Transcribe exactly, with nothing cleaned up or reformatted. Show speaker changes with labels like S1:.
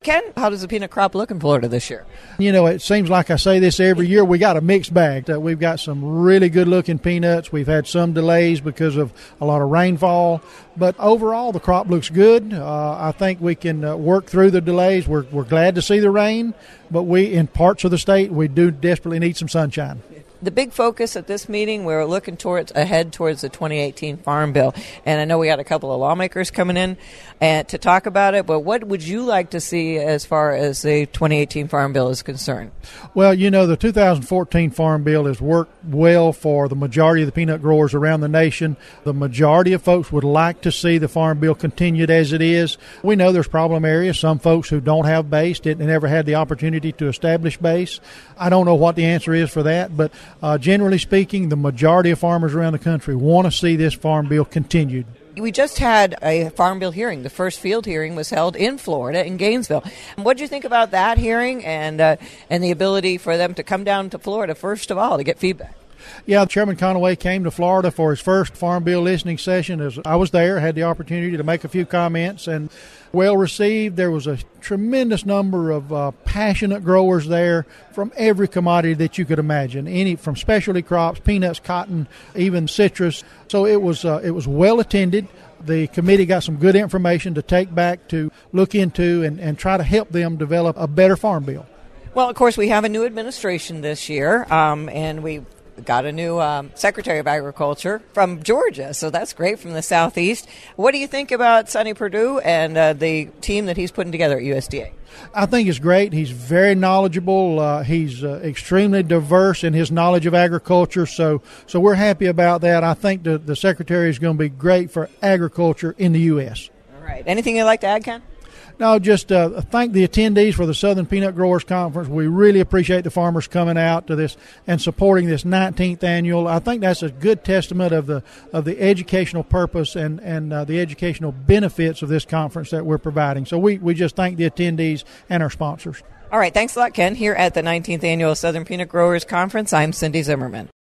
S1: Ken, how does the peanut crop look in Florida this year?
S2: You know, it seems like I say this every year. We got a mixed bag. Uh, we've got some really good-looking peanuts. We've had some delays because of a lot of rainfall. But overall, the crop looks good. Uh, I think we can uh, work through the delays. We're, we're glad to see the rain, but we, in parts of the state, we do desperately need some sunshine.
S1: The big focus at this meeting, we're looking towards ahead towards the twenty eighteen Farm Bill. And I know we got a couple of lawmakers coming in uh, to talk about it, but what would you like to see as far as the twenty eighteen Farm Bill is concerned?
S2: Well, you know, the two thousand fourteen Farm Bill has worked well for the majority of the peanut growers around the nation. The majority of folks would like to see the Farm Bill continued as it is. We know there's problem areas. Some folks who don't have base didn't never had the opportunity to establish base. I don't know what the answer is for that, but Uh, generally speaking, the majority of farmers around the country want to see this Farm Bill continued.
S1: We just had a Farm Bill hearing. The first field hearing was held in Florida, in Gainesville. What did you think about that hearing and uh, and the ability for them to come down to Florida, first of all, to get feedback?
S2: Yeah, Chairman Conaway came to Florida for his first Farm Bill listening session. As I was there, had the opportunity to make a few comments, and well received. There was a tremendous number of uh, passionate growers there from every commodity that you could imagine, any from specialty crops, peanuts, cotton, even citrus. So it was uh, it was well attended. The committee got some good information to take back to look into and, and try to help them develop a better Farm Bill.
S1: Well, of course, we have a new administration this year, um, and we got a new um, Secretary of Agriculture from Georgia, so that's great, from the Southeast. What do you think about Sonny Perdue and uh, the team that he's putting together at U S D A?
S2: I think it's great. He's very knowledgeable. Uh, he's uh, extremely diverse in his knowledge of agriculture, so so we're happy about that. I think the, the Secretary is going to be great for agriculture in the U S.
S1: All right. Anything you'd like to add, Ken?
S2: No, just uh, thank the attendees for the Southern Peanut Growers Conference. We really appreciate the farmers coming out to this and supporting this nineteenth annual. I think that's a good testament of the of the educational purpose and, and uh, the educational benefits of this conference that we're providing. So we, we just thank the attendees and our sponsors.
S1: All right. Thanks a lot, Ken. Here at the nineteenth Annual Southern Peanut Growers Conference, I'm Cindy Zimmerman.